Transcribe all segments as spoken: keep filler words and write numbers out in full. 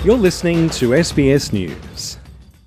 You're listening to S B S News.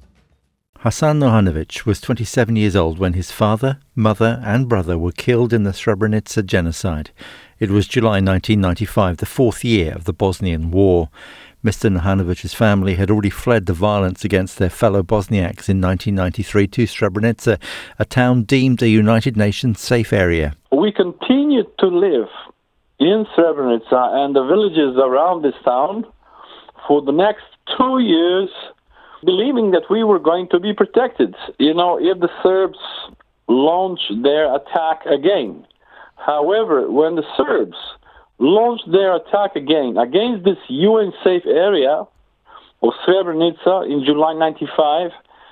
Hasan Nohanovic was twenty-seven years old when his father, mother and brother were killed in the Srebrenica genocide. It was July nineteen ninety-five, the fourth year of the Bosnian War. Mister Nohanovic's family had already fled the violence against their fellow Bosniaks in nineteen ninety-three to Srebrenica, a town deemed a United Nations safe area. We continued to live in Srebrenica and the villages around this town for the next two years, believing that we were going to be protected, you know, if the Serbs launched their attack again. However, when the Serbs launched their attack again against this U N-safe area of Srebrenica in July ninety-five,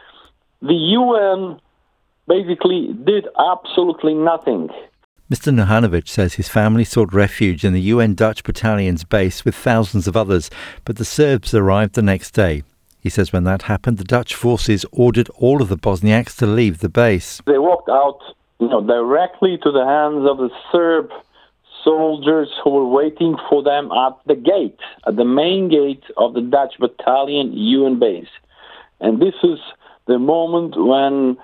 the U N basically did absolutely nothing. Mister Nohanovic says his family sought refuge in the U N Dutch battalion's base with thousands of others, but the Serbs arrived the next day. He says when that happened, the Dutch forces ordered all of the Bosniaks to leave the base. They walked out, you know, directly to the hands of the Serb soldiers who were waiting for them at the gate, at the main gate of the Dutch battalion U N base. And this is the moment when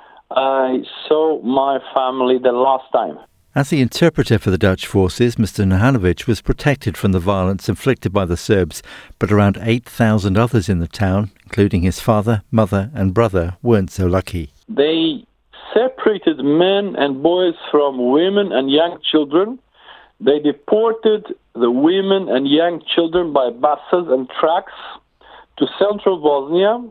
I saw my family the last time. As the interpreter for the Dutch forces, Mister Nohanovic was protected from the violence inflicted by the Serbs, but around eight thousand others in the town, including his father, mother and brother, weren't so lucky. They separated men and boys from women and young children. They deported the women and young children by buses and trucks to central Bosnia,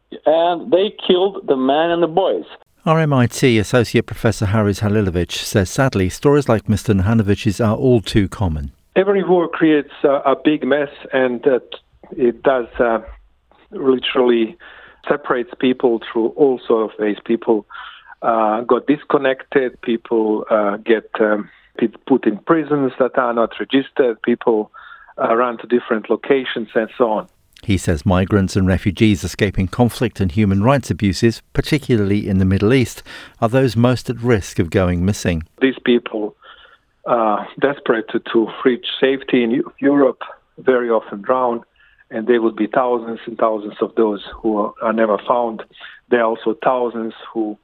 and they killed the men and the boys. R M I T Associate Professor Haris Halilovic says sadly stories like Mister Nohanovic's are all too common. Every war creates uh, a big mess, and uh, it does uh, literally separates people through all sorts of ways. People uh, got disconnected, people uh, get um, put in prisons that are not registered, people uh, run to different locations and so on. He says migrants and refugees escaping conflict and human rights abuses, particularly in the Middle East, are those most at risk of going missing. These people are desperate to, to reach safety in Europe, very often drown, and there will be thousands and thousands of those who are, are never found. There are also thousands who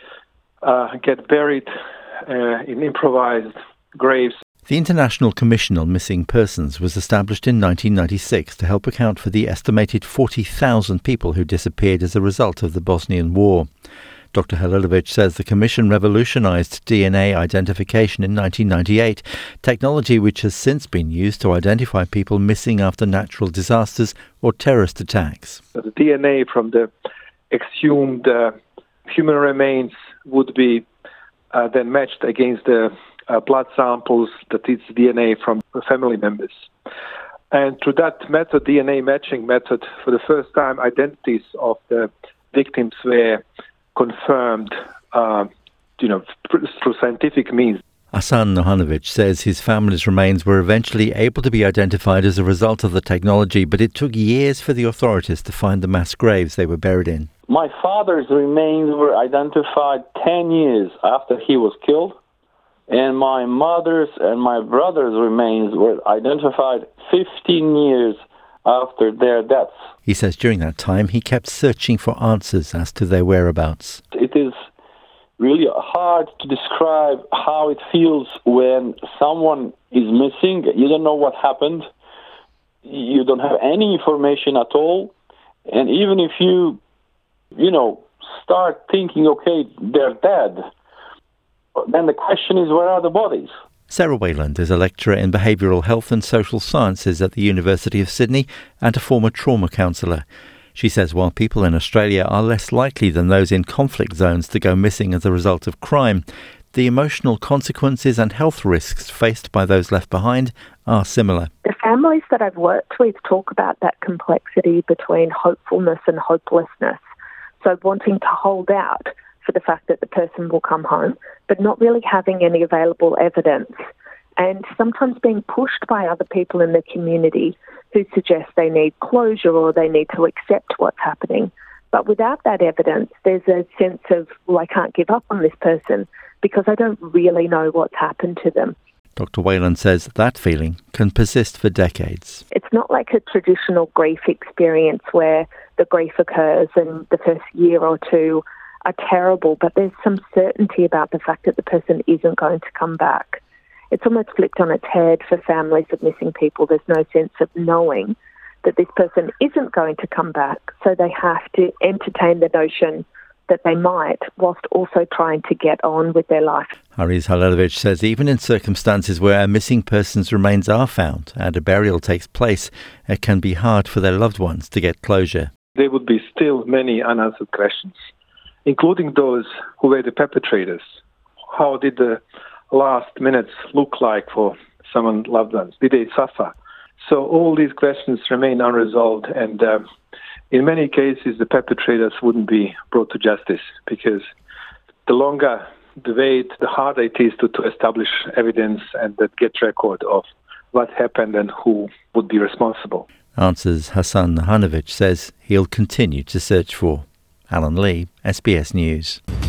uh, get buried uh, in improvised graves. The International Commission on Missing Persons was established in nineteen ninety-six to help account for the estimated forty thousand people who disappeared as a result of the Bosnian War. Doctor Halilovic says the Commission revolutionised D N A identification in nineteen ninety-eight, technology which has since been used to identify people missing after natural disasters or terrorist attacks. The D N A from the exhumed uh, human remains would be uh, then matched against the Uh, blood samples, that is D N A from family members. And through that method, D N A matching method, for the first time, identities of the victims were confirmed, uh, you know, through scientific means. Hasan Nohanovic says his family's remains were eventually able to be identified as a result of the technology, but it took years for the authorities to find the mass graves they were buried in. My father's remains were identified ten years after he was killed. And my mother's and my brother's remains were identified fifteen years after their deaths. He says during that time he kept searching for answers as to their whereabouts. It is really hard to describe how it feels when someone is missing. You don't know what happened. You don't have any information at all. And even if you, you know, start thinking, okay, they're dead, then the question is, where are the bodies? Sarah Wayland is a lecturer in behavioural health and social sciences at the University of Sydney and a former trauma counsellor. She says while people in Australia are less likely than those in conflict zones to go missing as a result of crime, the emotional consequences and health risks faced by those left behind are similar. The families that I've worked with talk about that complexity between hopefulness and hopelessness. So wanting to hold out for the fact that the person will come home, but not really having any available evidence, and sometimes being pushed by other people in the community who suggest they need closure or they need to accept what's happening. But without that evidence, there's a sense of, well, I can't give up on this person because I don't really know what's happened to them. Doctor Whalen says that feeling can persist for decades. It's not like a traditional grief experience where the grief occurs and the first year or two are terrible, but there's some certainty about the fact that the person isn't going to come back. It's almost flipped on its head for families of missing people. There's no sense of knowing that this person isn't going to come back, so they have to entertain the notion that they might, whilst also trying to get on with their life. Haris Halilovic says even in circumstances where a missing person's remains are found and a burial takes place, it can be hard for their loved ones to get closure. There would be still many unanswered questions, including those who were the perpetrators. How did the last minutes look like for someone's loved ones? Did they suffer? So all these questions remain unresolved, and uh, in many cases the perpetrators wouldn't be brought to justice, because the longer the wait, the harder it is to, to establish evidence and that get record of what happened and who would be responsible. Answers Hassan Nahanovic says he'll continue to search for. Alan Lee, S B S News.